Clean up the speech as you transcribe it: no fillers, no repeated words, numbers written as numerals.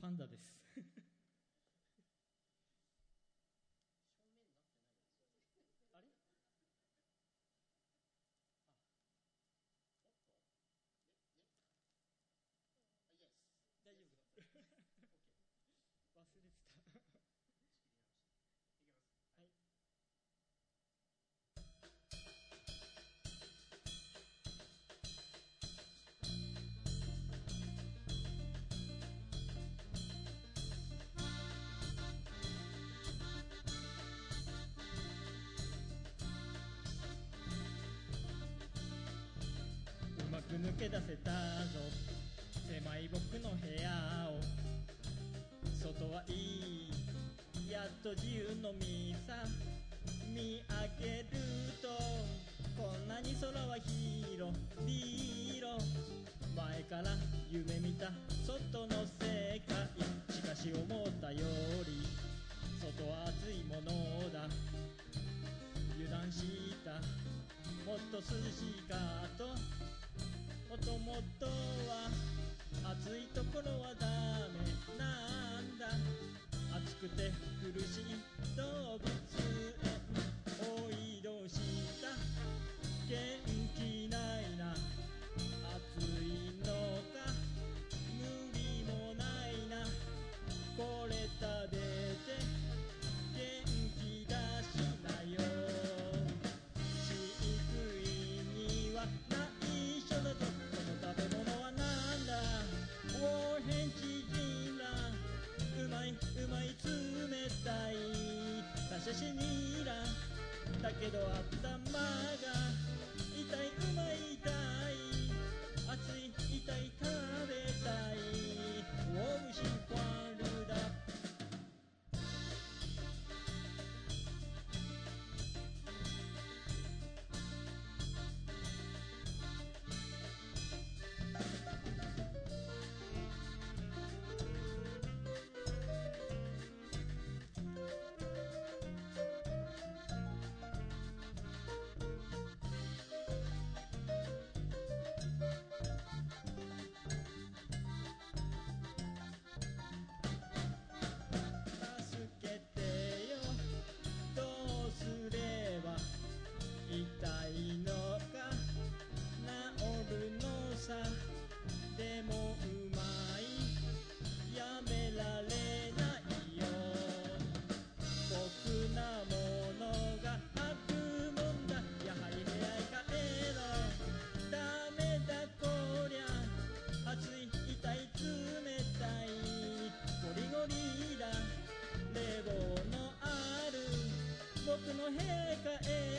パンダですあれ大丈夫忘れてたはい。うまく抜け出せたぞ狭い僕の部屋を外はいいやっと自由の身さ見上げるとこんなに空は広々前から夢見た外の世界しかし思ったより外は暑いものだ油断したもっと涼しいかともともとは暑いところはダメなんだ暑くて苦しい動物園追いどした元気ないな暑いのか無理もないなこれ食べて元気出しなよ飼育員には内緒だぞこの食べ物はなんだおへんちじんらうまいうまい冷たいさしゃしにらだけど頭が痛いうまい痛い熱い痛い食べたいおむしファルだ助けてよどうすれば痛いのか治るのさでもうまいやめられないよ僕なものがあるもんだやはり部屋へ帰ろうダメだこりゃ熱い痛い冷たいゴリゴリだ冷房のある僕の部屋へ帰